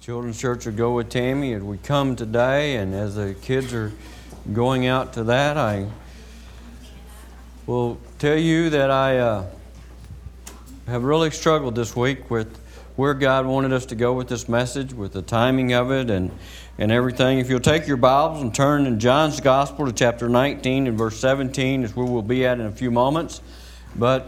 Children's Church will go with Tammy as we come today, and as the kids are going out to that, I will tell you that I have really struggled this week with where God wanted us to go with this message, with the timing of it and everything. If you'll take your Bibles and turn in John's Gospel to chapter 19 and verse 17 is where we'll be at in a few moments. But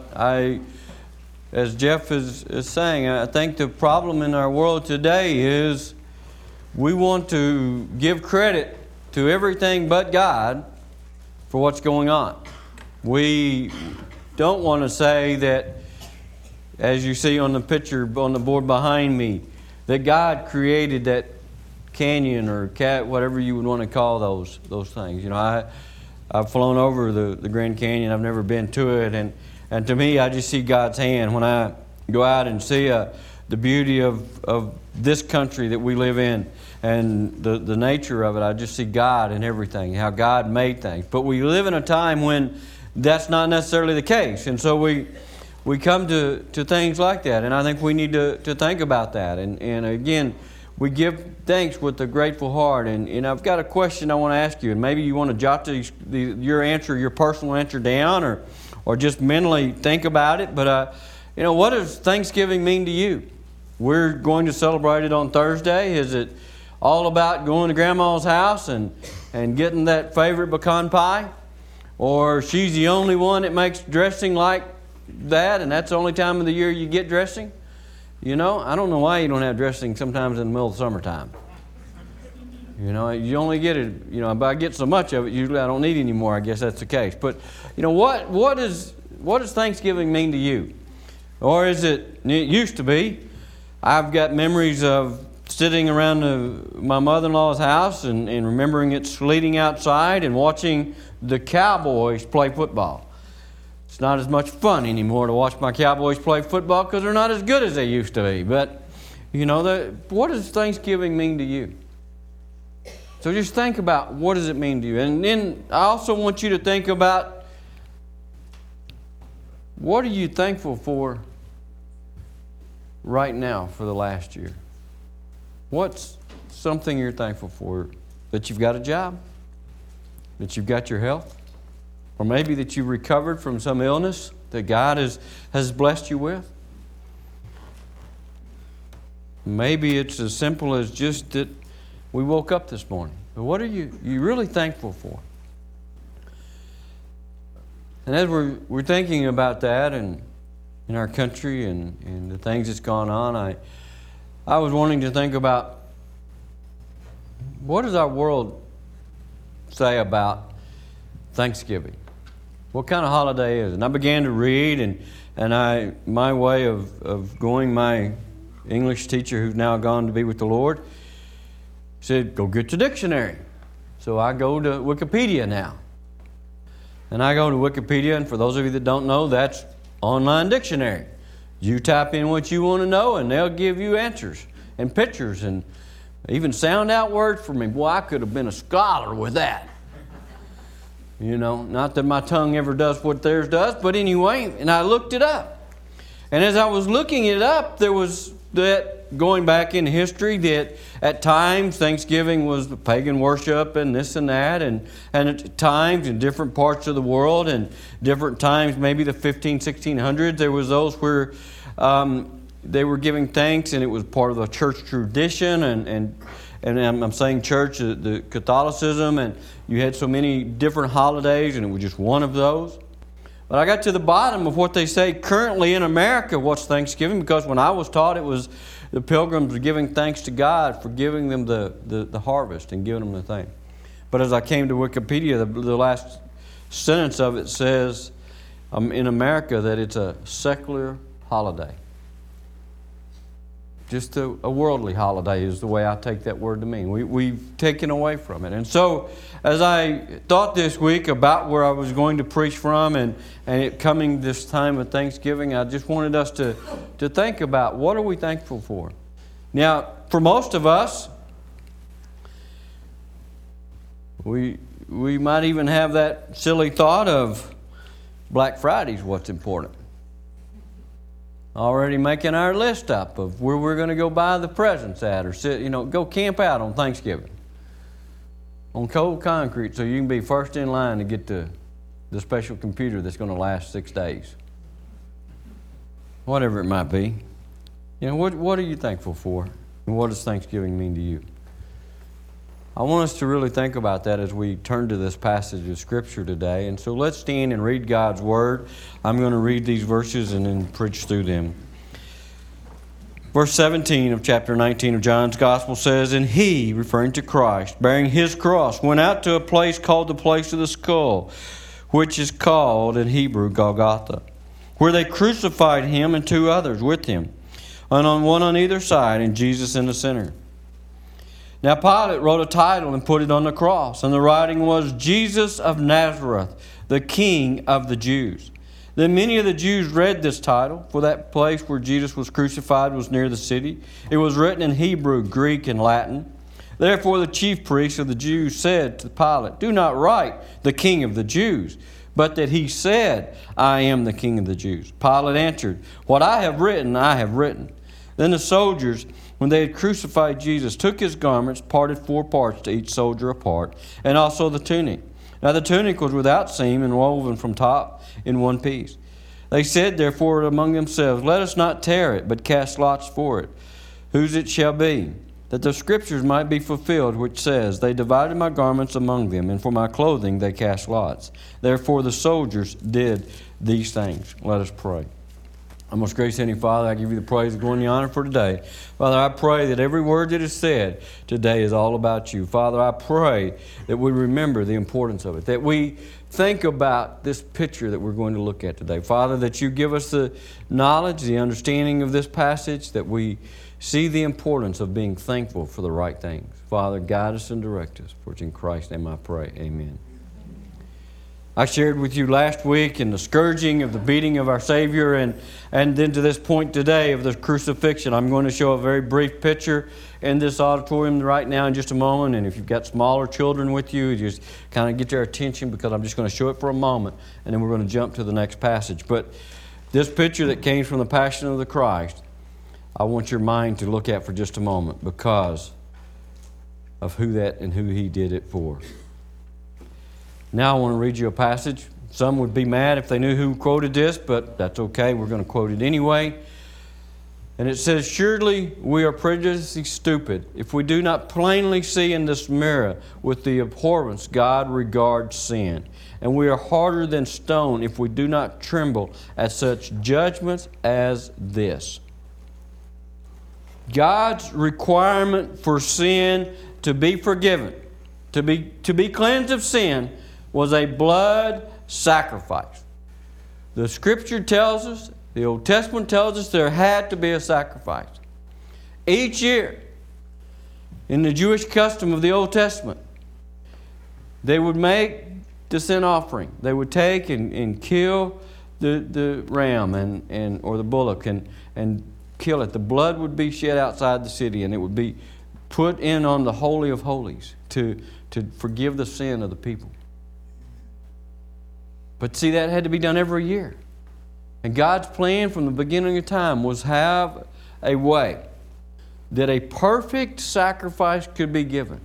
as Jeff is saying, I think the problem in our world today is we want to give credit to everything but God for what's going on. We don't want to say that, as you see on the picture on the board behind me, that God created that canyon or whatever you would want to call those things. You know, I've flown over the Grand Canyon. I've never been to it, and to me, I just see God's hand when I go out and see the beauty of this country that we live in and the nature of it. I just see God in everything, how God made things. But we live in a time when that's not necessarily the case, and so we come to things like that, and I think we need to think about that. And again, we give thanks with a grateful heart. And I've got a question I want to ask you, and maybe you want to jot your answer, your personal answer down, or just mentally think about it. But, what does Thanksgiving mean to you? We're going to celebrate it on Thursday. Is it all about going to Grandma's house and getting that favorite pecan pie? Or she's the only one that makes dressing like that, and that's the only time of the year you get dressing? I don't know why you don't have dressing sometimes in the middle of the summertime. You only get it, but I get so much of it, usually I don't need any more. I guess that's the case. But, what does Thanksgiving mean to you? Or is it used to be, I've got memories of sitting around my mother-in-law's house and remembering it sleeting outside and watching the Cowboys play football. It's not as much fun anymore to watch my Cowboys play football because they're not as good as they used to be. But, what does Thanksgiving mean to you? So just think about, what does it mean to you? And then I also want you to think about, what are you thankful for right now for the last year? What's something you're thankful for? That you've got a job? That you've got your health? Or maybe that you recovered from some illness that God has blessed you with? Maybe it's as simple as just that we woke up this morning. But what are you really thankful for? And as we're thinking about that and in our country and the things that's gone on, I was wanting to think about, what does our world say about Thanksgiving? What kind of holiday is it? And I began to read, and my way of going, my English teacher who's now gone to be with the Lord said, go get your dictionary. So I go to Wikipedia now. And I go to Wikipedia, and for those of you that don't know, that's online dictionary. You type in what you want to know, and they'll give you answers and pictures and even sound out words for me. Boy, I could have been a scholar with that. Not that my tongue ever does what theirs does, but anyway, and I looked it up. And as I was looking it up, there was that going back in history that at times Thanksgiving was the pagan worship and this and that, and at times in different parts of the world and different times, maybe the 1600s, there was those where they were giving thanks, and it was part of the church tradition, and I'm saying church, the Catholicism, and you had so many different holidays, and it was just one of those. But I got to the bottom of what they say currently in America, what's Thanksgiving, because when I was taught, it was the pilgrims were giving thanks to God for giving them the harvest and giving them the thing. But as I came to Wikipedia, the last sentence of it says in America that it's a secular holiday. Just a worldly holiday is the way I take that word to mean. We've taken away from it. And so as I thought this week about where I was going to preach from and it coming this time of Thanksgiving, I just wanted us to think about, what are we thankful for? Now, for most of us, we might even have that silly thought of Black Friday's what's important. already making our list up of where we're going to go buy the presents at, or go camp out on Thanksgiving on cold concrete so you can be first in line to get the special computer that's going to last 6 days. Whatever it might be. What are you thankful for? And what does Thanksgiving mean to you? I want us to really think about that as we turn to this passage of Scripture today. And so let's stand and read God's Word. I'm going to read these verses and then preach through them. Verse 17 of chapter 19 of John's Gospel says, "And he," referring to Christ, "bearing his cross, went out to a place called the place of the skull, which is called in Hebrew Golgotha, where they crucified him and 2 others with him, and one on either side, and Jesus in the center. Now Pilate wrote a title and put it on the cross, and the writing was, Jesus of Nazareth, the King of the Jews. Then many of the Jews read this title, for that place where Jesus was crucified was near the city. It was written in Hebrew, Greek, and Latin. Therefore the chief priests of the Jews said to Pilate, Do not write the King of the Jews, but that he said, I am the King of the Jews. Pilate answered, What I have written, I have written. Then the soldiers, when they had crucified Jesus, took his garments, parted 4 parts to each soldier a part, and also the tunic. Now the tunic was without seam and woven from top in one piece. They said therefore among themselves, Let us not tear it, but cast lots for it, whose it shall be, that the Scriptures might be fulfilled, which says, They divided my garments among them, and for my clothing they cast lots. Therefore the soldiers did these things. Let us pray. Our most gracious Heavenly Father, I give you the praise, the glory, and the honor for today. Father, I pray that every word that is said today is all about you. Father, I pray that we remember the importance of it, that we think about this picture that we're going to look at today. Father, that you give us the knowledge, the understanding of this passage, that we see the importance of being thankful for the right things. Father, guide us and direct us. For it's in Christ's name I pray. Amen. I shared with you last week in the scourging of the beating of our Savior, and then to this point today of the crucifixion. I'm going to show a very brief picture in this auditorium right now in just a moment. And if you've got smaller children with you, just kind of get their attention, because I'm just going to show it for a moment, and then we're going to jump to the next passage. But this picture that came from the Passion of the Christ, I want your mind to look at for just a moment, because of who he did it for. Now I want to read you a passage. Some would be mad if they knew who quoted this, but that's okay. We're going to quote it anyway. And it says, Surely we are prejudiced stupid if we do not plainly see in this mirror with the abhorrence God regards sin. And we are harder than stone if we do not tremble at such judgments as this. God's requirement for sin to be forgiven, to be cleansed of sin, was a blood sacrifice. The Scripture tells us, the Old Testament tells us, there had to be a sacrifice. Each year, in the Jewish custom of the Old Testament, they would make the sin offering. They would take and kill the ram or the bullock and kill it. The blood would be shed outside the city, and it would be put in on the Holy of Holies to forgive the sin of the people. But see, that had to be done every year. And God's plan from the beginning of time was have a way that a perfect sacrifice could be given.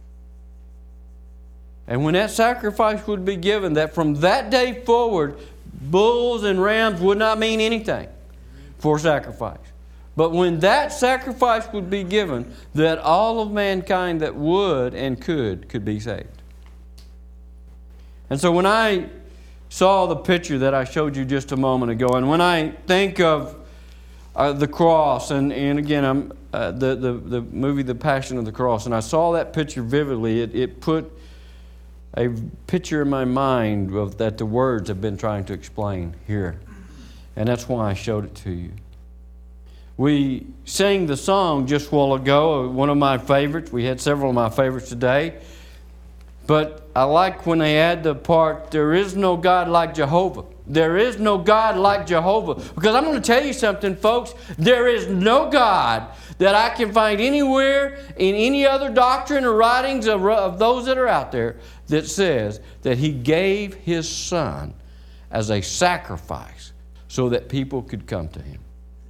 And when that sacrifice would be given, that from that day forward, bulls and rams would not mean anything for sacrifice. But when that sacrifice would be given, that all of mankind that would and could be saved. And so when I saw the picture that I showed you just a moment ago, and when I think of the cross, and again, the movie The Passion of the Cross, and I saw that picture vividly, it put a picture in my mind of that the words have been trying to explain here. And that's why I showed it to you. We sang the song just a while ago, one of my favorites. We had several of my favorites today. But I like when they add the part, there is no God like Jehovah. There is no God like Jehovah. Because I'm going to tell you something, folks. There is no God that I can find anywhere in any other doctrine or writings of those that are out there that says that He gave His Son as a sacrifice so that people could come to Him.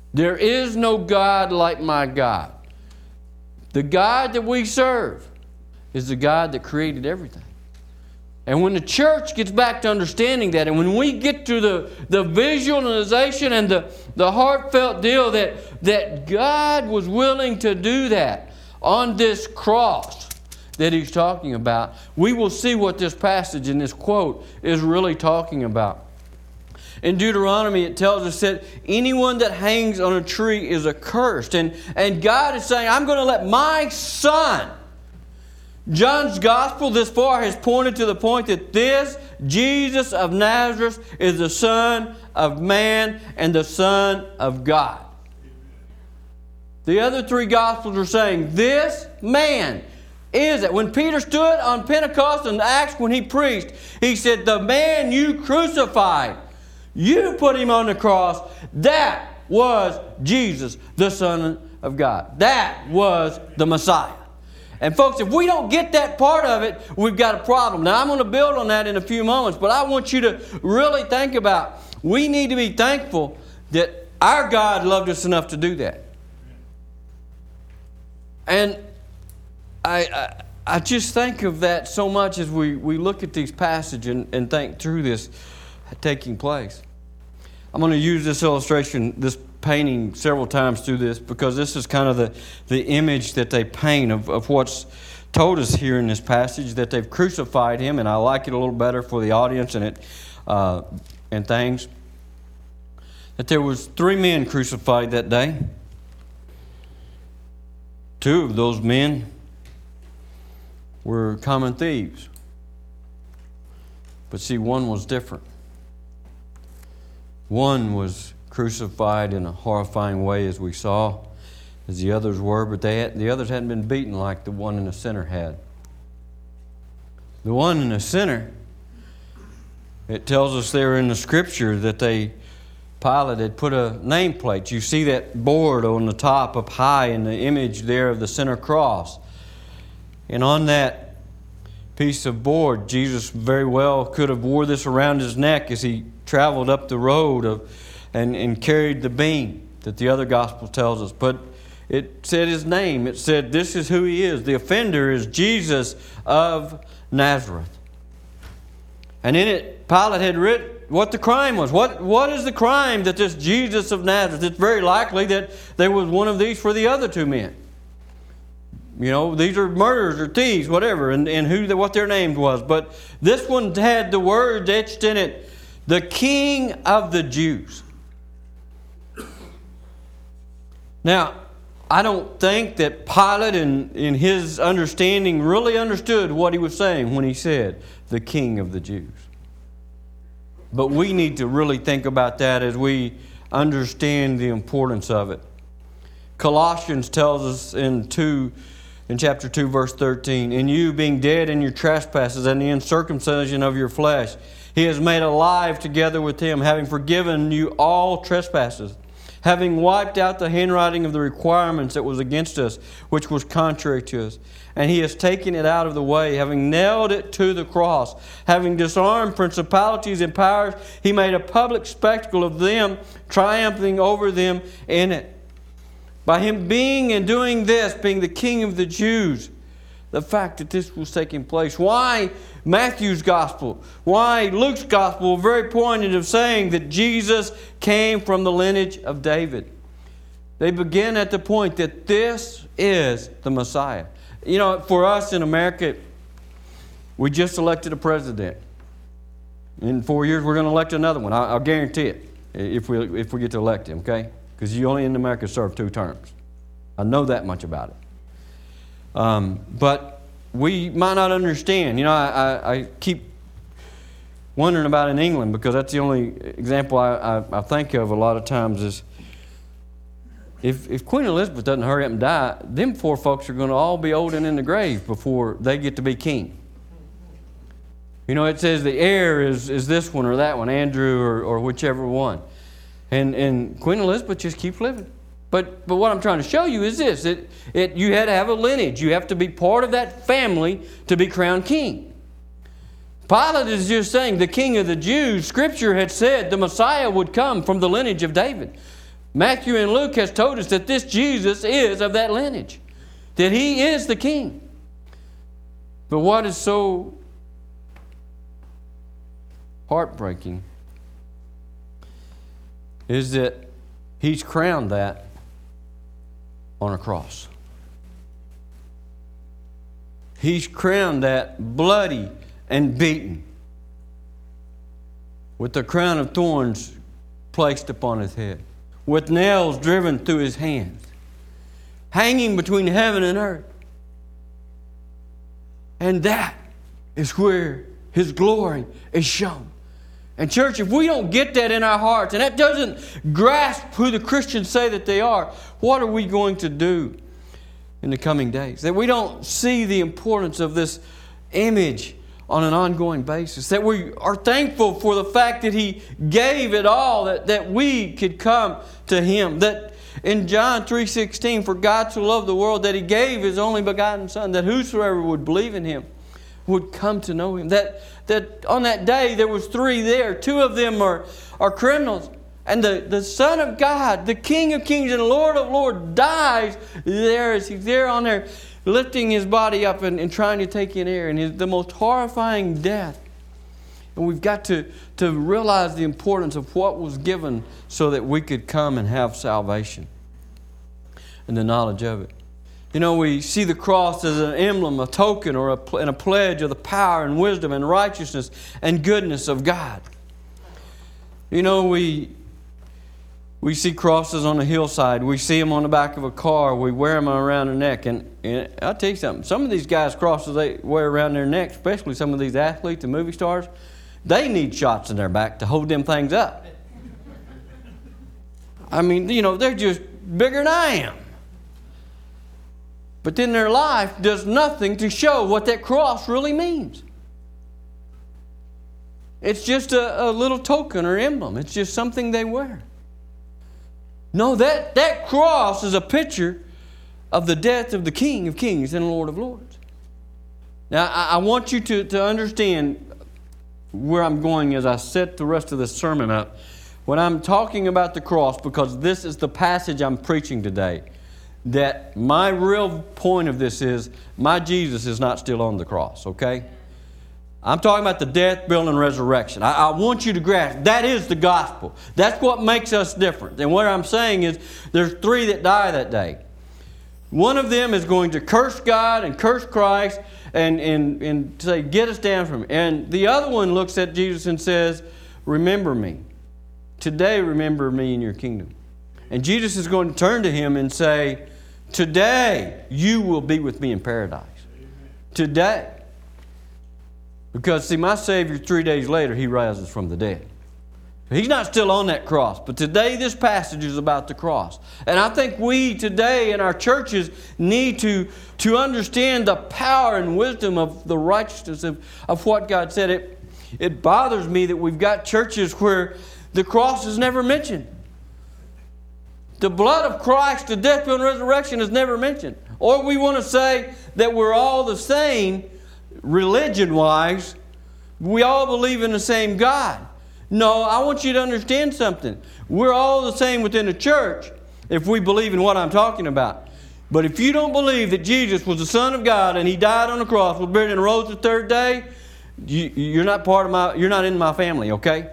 There is no God like my God. The God that we serve is the God that created everything. And when the church gets back to understanding that, and when we get to the visualization and the heartfelt deal that God was willing to do that on this cross that He's talking about, we will see what this passage and this quote is really talking about. In Deuteronomy, it tells us that anyone that hangs on a tree is accursed. And God is saying, I'm going to let my Son. John's Gospel this far has pointed to the point that this Jesus of Nazareth is the Son of Man and the Son of God. The other three Gospels are saying this man is it. When Peter stood on Pentecost in Acts when he preached, he said, the man you crucified, you put him on the cross, that was Jesus, the Son of God. That was the Messiah. And folks, if we don't get that part of it, we've got a problem. Now, I'm going to build on that in a few moments, but I want you to really think about, we need to be thankful that our God loved us enough to do that. And I just think of that so much as we look at these passages and think through this taking place. I'm going to use this illustration, this painting, several times through this, because this is kind of the image that they paint of what's told us here in this passage, that they've crucified Him, and I like it a little better for the audience and things. That there was 3 men crucified that day. 2 of those men were common thieves. But see, one was different. One was crucified in a horrifying way, as we saw, as the others were, but the others hadn't been beaten like the one in the center had. The one in the center, it tells us there in the Scripture that Pilate had put a nameplate. You see that board on the top up high in the image there of the center cross. And on that piece of board, Jesus very well could have wore this around His neck as He traveled up the road and carried the beam that the other gospel tells us. But it said His name. It said this is who He is. The offender is Jesus of Nazareth. And in it, Pilate had written what the crime was. What is the crime that this Jesus of Nazareth? It's very likely that there was one of these for the other 2 men. You know, these are murderers or thieves, whatever, and what their names was. But this one had the words etched in it, the King of the Jews. Now, I don't think that Pilate in his understanding really understood what he was saying when he said, the King of the Jews. But we need to really think about that as we understand the importance of it. Colossians tells us in chapter 2, verse 13, "And you, being dead in your trespasses and the uncircumcision of your flesh, He has made alive together with Him, having forgiven you all trespasses, having wiped out the handwriting of the requirements that was against us, which was contrary to us. And He has taken it out of the way, having nailed it to the cross. Having disarmed principalities and powers, He made a public spectacle of them, triumphing over them in it." By Him being and doing this, being the King of the Jews, the fact that this was taking place. Why Matthew's Gospel? Why Luke's Gospel? Very pointed of saying that Jesus came from the lineage of David. They begin at the point that this is the Messiah. You know, for us in America, we just elected a president. In 4 years, we're going to elect another one. I'll guarantee it, if we get to elect him, okay? Because you only in America serve 2 terms. I know that much about it. But we might not understand. You know, I keep wondering about in England, because that's the only example I think of a lot of times is if Queen Elizabeth doesn't hurry up and die, them 4 folks are going to all be old and in the grave before they get to be king. You know, it says the heir is this one or that one, Andrew or whichever one. And Queen Elizabeth just keeps living. But what I'm trying to show you is this. You had to have a lineage. You have to be part of that family to be crowned king. Pilate is just saying the King of the Jews. Scripture had said the Messiah would come from the lineage of David. Matthew and Luke has told us that this Jesus is of that lineage, that He is the King. But what is so heartbreaking is that He's crowned that on a cross. He's crowned that bloody and beaten, with the crown of thorns placed upon His head, with nails driven through His hands, hanging between heaven and earth. And that is where His glory is shown. And church, if we don't get that in our hearts, and that doesn't grasp who the Christians say that they are, what are we going to do in the coming days? That we don't see the importance of this image on an ongoing basis. That we are thankful for the fact that He gave it all, that we could come to Him. That in John 3:16, for God so loved the world that He gave His only begotten Son, that whosoever would believe in Him would come to know Him. That on that day there was 3 there. 2 of them are criminals. And the Son of God, the King of Kings and Lord of Lords, dies there as He's there on there, lifting His body up and trying to take in air. And the most horrifying death. And we've got to realize the importance of what was given so that we could come and have salvation and the knowledge of it. You know, we see the cross as an emblem, a token, or a pledge of the power and wisdom and righteousness and goodness of God. You know, we see crosses on the hillside. We see them on the back of a car. We wear them around our neck. And I'll tell you something. Some of these guys' crosses they wear around their neck, especially some of these athletes and movie stars, they need shots in their back to hold them things up. I mean, you know, they're just bigger than I am. But then their life does nothing to show what that cross really means. It's just a little token or emblem. It's just something they wear. No, that cross is a picture of the death of the King of Kings and Lord of Lords. Now, I want you to understand where I'm going as I set the rest of this sermon up. When I'm talking about the cross, because this is the passage I'm preaching today, that my real point of this is my Jesus is not still on the cross, okay? I'm talking about the death, burial, and resurrection. I want you to grasp that is the gospel. That's what makes us different. And what I'm saying is there's 3 that die that day. One of them is going to curse God and curse Christ and say, get us down from it. And the other one looks at Jesus and says, remember me. Today remember me in your kingdom. And Jesus is going to turn to him and say, today you will be with me in paradise. Today. Because, see, my Savior 3 days later, He rises from the dead. He's not still on that cross. But today this passage is about the cross. And I think we today in our churches need to understand the power and wisdom of the righteousness of what God said. It bothers me that we've got churches where the cross is never mentioned. The blood of Christ, the death, burial, and resurrection is never mentioned. Or we want to say that we're all the same religion-wise. We all believe in the same God. No, I want you to understand something. We're all the same within the church if we believe in what I'm talking about. But if you don't believe that Jesus was the Son of God and He died on the cross, was buried and rose the 3rd day, you're not in my family, okay?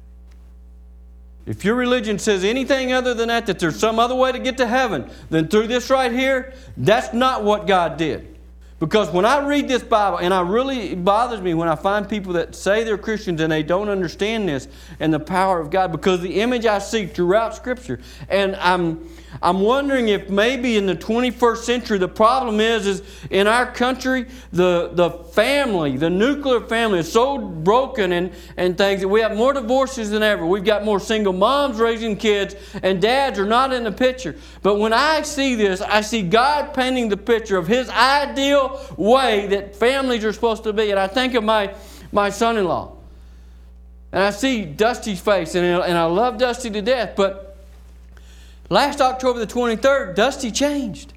If your religion says anything other than that there's some other way to get to heaven than through this right here, that's not what God did. Because when I read this Bible, and it bothers me when I find people that say they're Christians and they don't understand this and the power of God, because the image I see throughout Scripture, and I'm wondering if maybe in the 21st century the problem is in our country the family, the nuclear family is so broken and things that we have more divorces than ever. We've got more single moms raising kids and dads are not in the picture. But when I see this, I see God painting the picture of His ideal way that families are supposed to be. And I think of my son-in-law. And I see Dusty's face, and I love Dusty to death, but last October the 23rd, Dusty changed.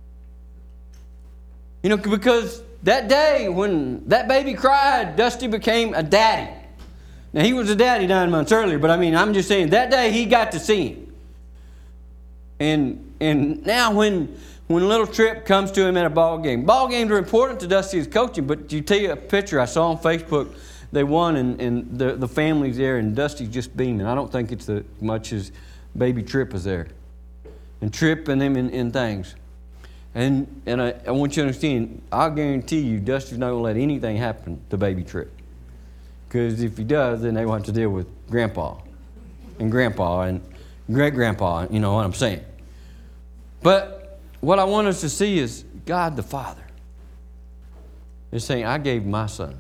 You know, because that day when that baby cried, Dusty became a daddy. Now, he was a daddy 9 months earlier, but I'm just saying, that day he got to see him. And now when little Trip comes to him at a ball game are important to Dusty's coaching, but you tell you a picture I saw on Facebook, they won and the family's there and Dusty's just beaming. I don't think it's as much as baby Trip is there. And Trip and them in things. And I want you to understand, I'll guarantee you Dusty's not going to let anything happen to baby Trip. Because if he does, then they will have to deal with Grandpa and great-grandpa, you know what I'm saying. But what I want us to see is God the Father is saying, I gave my son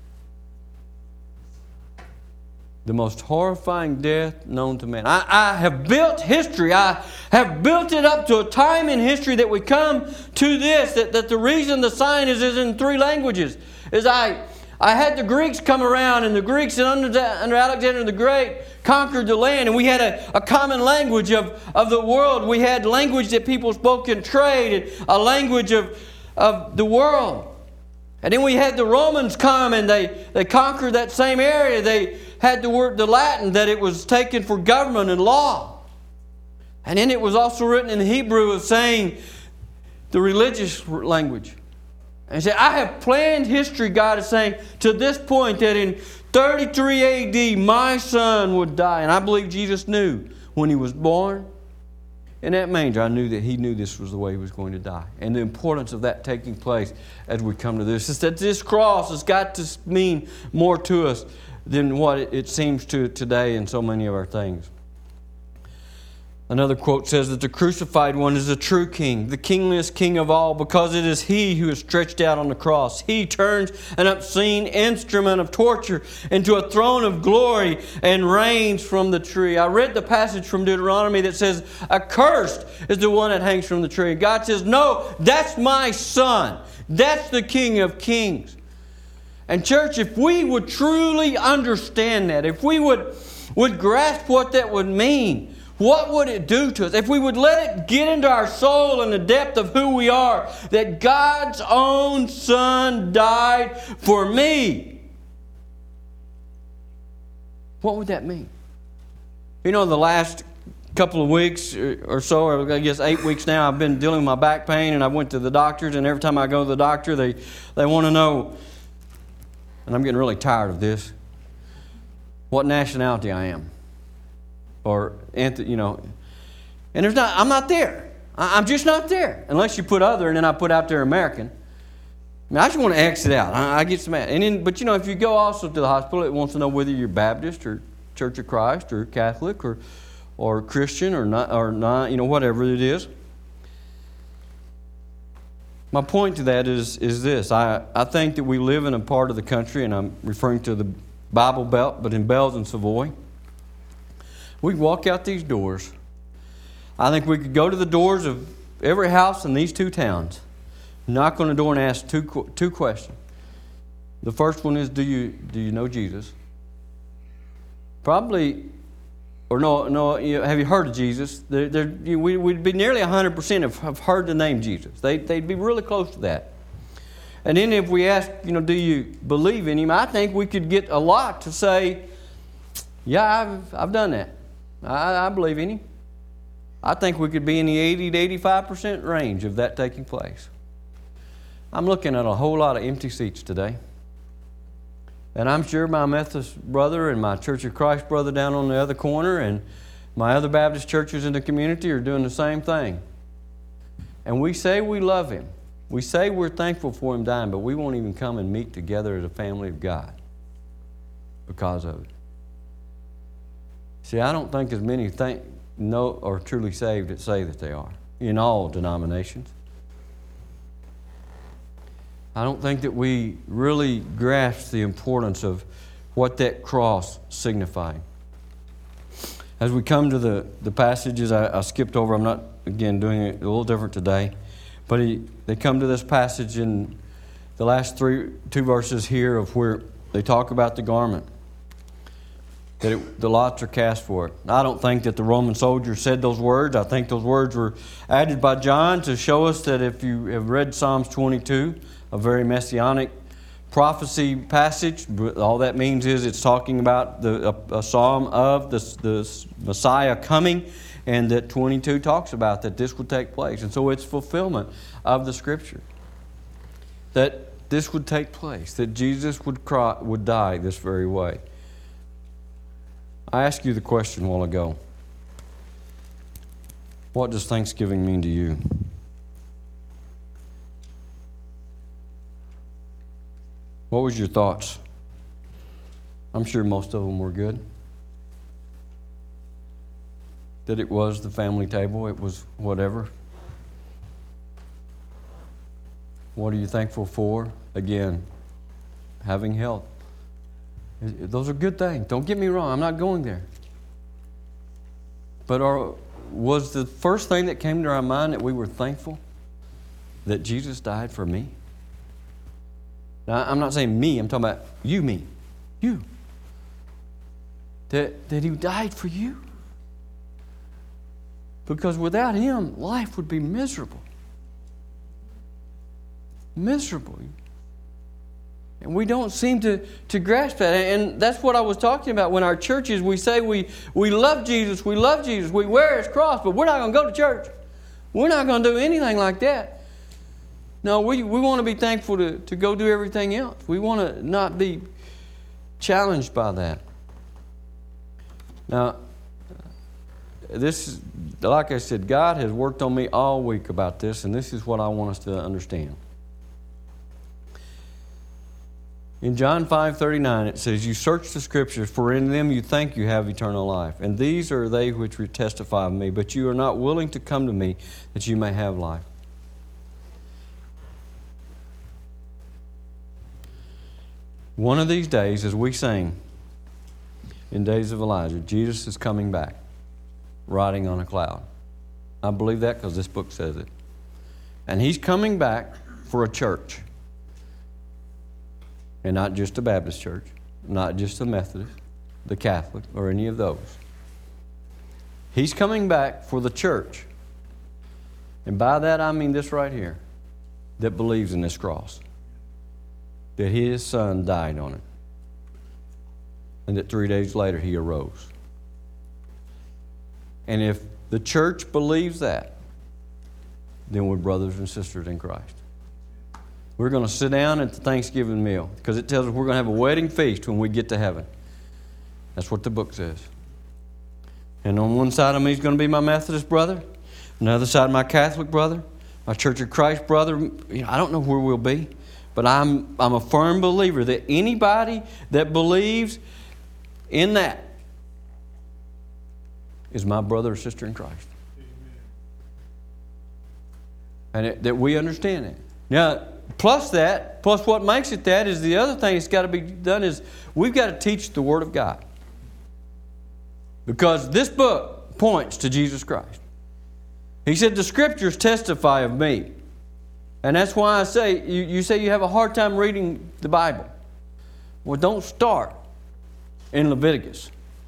the most horrifying death known to man. I have built history. I have built it up to a time in history that we come to this, that the reason the sign is in 3 languages is I had the Greeks come around, and the Greeks under Alexander the Great conquered the land, and we had a common language of the world. We had language that people spoke in trade, a language of the world. And then we had the Romans come, and they conquered that same area. They had the Latin, that it was taken for government and law. And then it was also written in Hebrew of saying the religious language. And say, I have planned history, God is saying, to this point that in 33 AD, my son would die. And I believe Jesus knew when he was born in that manger, I knew that he knew this was the way he was going to die. And the importance of that taking place as we come to this is that this cross has got to mean more to us than what it seems to today in so many of our things. Another quote says that the crucified one is the true king, the kingliest king of all, because it is he who is stretched out on the cross. He turns an obscene instrument of torture into a throne of glory and reigns from the tree. I read the passage from Deuteronomy that says, accursed is the one that hangs from the tree. God says, no, that's my son. That's the King of Kings. And church, if we would truly understand that, if we would grasp what that would mean, what would it do to us? If we would let it get into our soul and the depth of who we are, that God's own Son died for me. What would that mean? You know, the last couple of weeks or so, or I guess 8 weeks now, I've been dealing with my back pain, and I went to the doctors, and every time I go to the doctor, they want to know, and I'm getting really tired of this, what nationality I am. Or, you know, and I'm not there. I'm just not there. Unless you put other, and then I put out there American. I mean, I just want to exit out. I get some mad. And then, but you know, if you go also to the hospital, it wants to know whether you're Baptist or Church of Christ or Catholic or Christian or not, you know, whatever it is. My point to that is this. I think that we live in a part of the country, and I'm referring to the Bible Belt, but in Bells and Savoy. We walk out these doors. I think we could go to the doors of every house in these 2 towns, knock on the door and ask two questions. The first one is, do you know Jesus? Probably, or no. Have you heard of Jesus? We'd be nearly 100% have heard the name Jesus. They'd be really close to that. And then if we ask, do you believe in Him? I think we could get a lot to say, yeah, I've done that. I believe in Him. I think we could be in the 80 to 85% range of that taking place. I'm looking at a whole lot of empty seats today. And I'm sure my Methodist brother and my Church of Christ brother down on the other corner and my other Baptist churches in the community are doing the same thing. And we say we love Him. We say we're thankful for Him dying, but we won't even come and meet together as a family of God because of it. See, I don't think as many know or truly saved that say that they are in all denominations. I don't think that we really grasp the importance of what that cross signified. As we come to the passages I skipped over, I'm not, again, doing it a little different today, but they come to this passage in the last two verses here of where they talk about the garment. That the lots are cast for it. I don't think that the Roman soldiers said those words. I think those words were added by John to show us that if you have read Psalms 22, a very messianic prophecy passage, all that means is it's talking about a psalm of the Messiah coming and that 22 talks about that this would take place. And so it's fulfillment of the Scripture that this would take place, that Jesus would die this very way. I asked you the question a while ago. What does Thanksgiving mean to you? What was your thoughts? I'm sure most of them were good. That it was the family table, it was whatever. What are you thankful for? Again, having health. Those are good things. Don't get me wrong, I'm not going there. But was the first thing that came to our mind that we were thankful that Jesus died for me? Now, I'm not saying me, I'm talking about you, me. You. That He died for you. Because without Him, life would be miserable. Miserable. And we don't seem to grasp that. And that's what I was talking about. When our churches, we say we love Jesus, we wear His cross, but we're not going to go to church. We're not going to do anything like that. No, we want to be thankful to go do everything else. We want to not be challenged by that. Now, this, like I said, God has worked on me all week about this, and this is what I want us to understand. In John 5:39, it says, "You search the Scriptures, for in them you think you have eternal life. And these are they which testify of me, but you are not willing to come to me that you may have life." One of these days, as we sang in Days of Elijah, Jesus is coming back, riding on a cloud. I believe that because this book says it. And He's coming back for a church. And not just a Baptist church, not just a Methodist, the Catholic, or any of those. He's coming back for the church. And by that I mean this right here, that believes in this cross. That His Son died on it. And that 3 days later He arose. And if the church believes that, then we're brothers and sisters in Christ. We're going to sit down at the Thanksgiving meal because it tells us we're going to have a wedding feast when we get to heaven. That's what the book says. And on one side of me is going to be my Methodist brother. On the other side, my Catholic brother, my Church of Christ brother. I don't know where we'll be, but I'm a firm believer that anybody that believes in that is my brother or sister in Christ. And that we understand it. Now, plus what makes it that is the other thing that's got to be done is we've got to teach the Word of God. Because this book points to Jesus Christ. He said, the Scriptures testify of me. And that's why I say, you say you have a hard time reading the Bible. Well, don't start in Leviticus.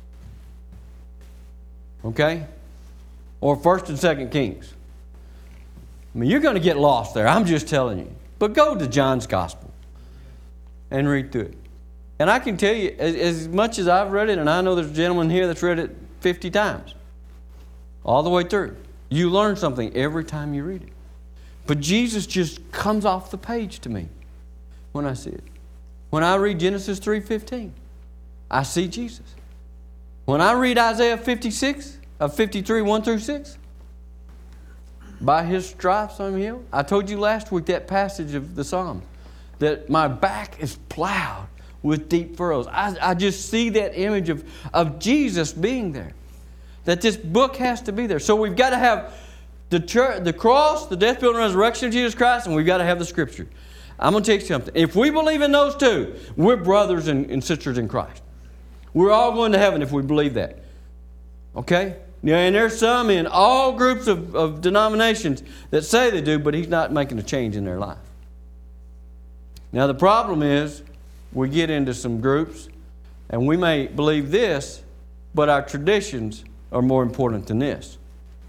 Okay? Or 1st and 2nd Kings. I mean, you're going to get lost there. I'm just telling you. But go to John's Gospel and read through it. And I can tell you, as much as I've read it, and I know there's a gentleman here that's read it 50 times, all the way through. You learn something every time you read it. But Jesus just comes off the page to me when I see it. When I read Genesis 3:15, I see Jesus. When I read Isaiah 53, 1 through 6, by His stripes I'm healed. I told you last week that passage of the Psalm, that my back is plowed with deep furrows. I just see that image of Jesus being there. That this book has to be there. So we've got to have the church, the cross, the death, burial, and resurrection of Jesus Christ, and we've got to have the Scripture. I'm going to tell you something. If we believe in those two, we're brothers and sisters in Christ. We're all going to heaven if we believe that. Okay? Yeah, and there's some in all groups of denominations that say they do, but He's not making a change in their life. Now the problem is, we get into some groups, and we may believe this, but our traditions are more important than this.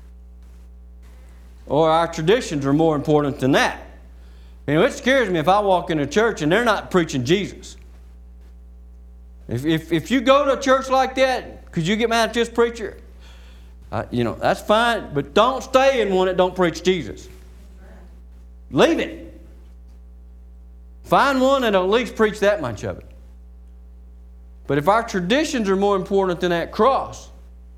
Or our traditions are more important than that. It scares me if I walk in a church and they're not preaching Jesus. If you go to a church like that, could you get mad at this preacher? That's fine, but don't stay in one that don't preach Jesus. Leave it. Find one that'll at least preach that much of it. But if our traditions are more important than that cross,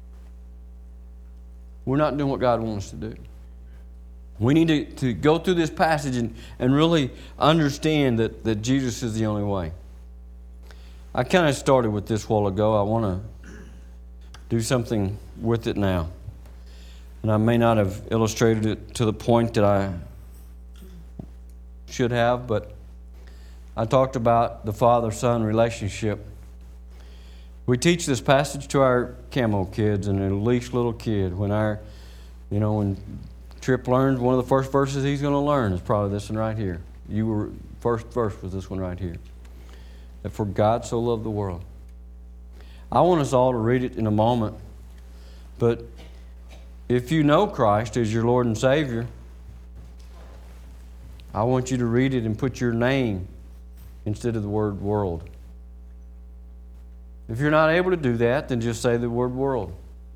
we're not doing what God wants us to do. We need to go through this passage and really understand that Jesus is the only way. I kind of started with this a while ago. I want to do something with it now. And I may not have illustrated it to the point that I should have, but I talked about the father-son relationship. We teach this passage to our camo kids and at least little kid. When Tripp learns, one of the first verses he's going to learn is probably this one right here. First verse was this one right here. That for God so loved the world. I want us all to read it in a moment. But if you know Christ as your Lord and Savior, I want you to read it and put your name instead of the word world. If you're not able to do that, then just say the word world.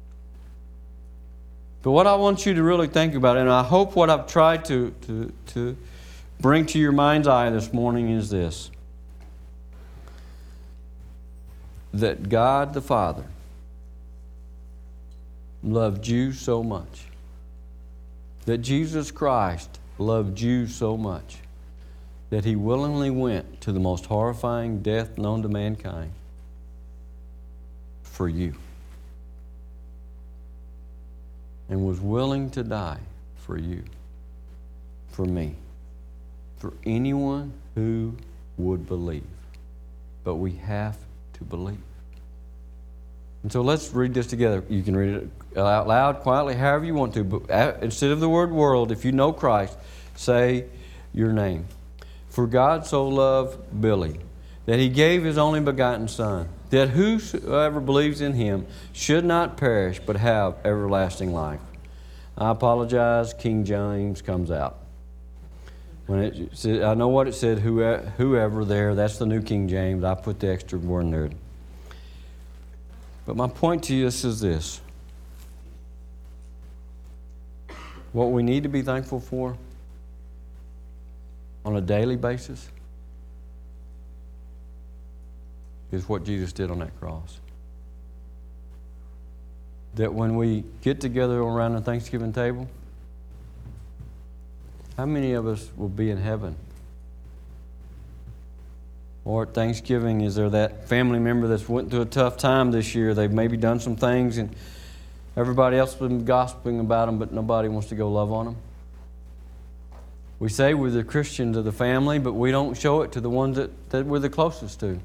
But what I want you to really think about, and I hope what I've tried to bring to your mind's eye this morning is this. That God the Father loved you so much. That Jesus Christ loved you so much that He willingly went to the most horrifying death known to mankind for you. And was willing to die for you, for me, for anyone who would believe. But we have to believe. And so let's read this together. You can read it out loud, quietly, however you want to. But instead of the word world, if you know Christ, say your name. For God so loved Billy that He gave His only begotten Son, that whosoever believes in Him should not perish but have everlasting life. I apologize, King James comes out. When it said, I know what it said, whoever there, that's the New King James. I put the extra word in there. But my point to you is this. What we need to be thankful for on a daily basis is what Jesus did on that cross. That when we get together around the Thanksgiving table, how many of us will be in heaven? Or at Thanksgiving, is there that family member that's went through a tough time this year? They've maybe done some things and everybody else has been gossiping about them, but nobody wants to go love on them. We say we're the Christians of the family, but we don't show it to the ones that we're the closest to.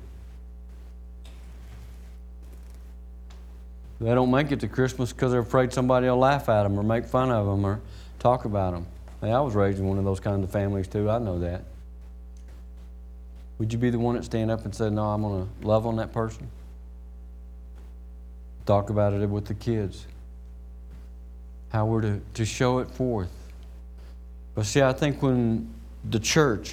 They don't make it to Christmas because they're afraid somebody will laugh at them or make fun of them or talk about them. Hey, I was raised in one of those kinds of families too. I know that. Would you be the one that stand up and say, no, I'm going to love on that person? Talk about it with the kids. How we're to show it forth. But see, I think when the church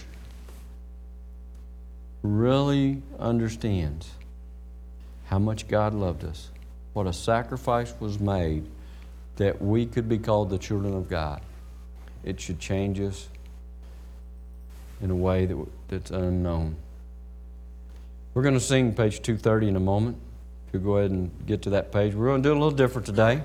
really understands how much God loved us, what a sacrifice was made that we could be called the children of God, it should change us in a way that's unknown. We're going to sing page 230 in a moment. If you'll go ahead and get to that page. We're going to do a little different today.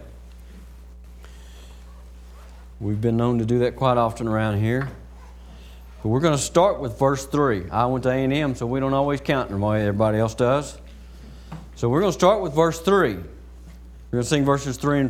We've been known to do that quite often around here. But we're going to start with verse 3. I went to A&M, so we don't always count the way everybody else does. So we're going to start with verse 3. We're going to sing verses 3 and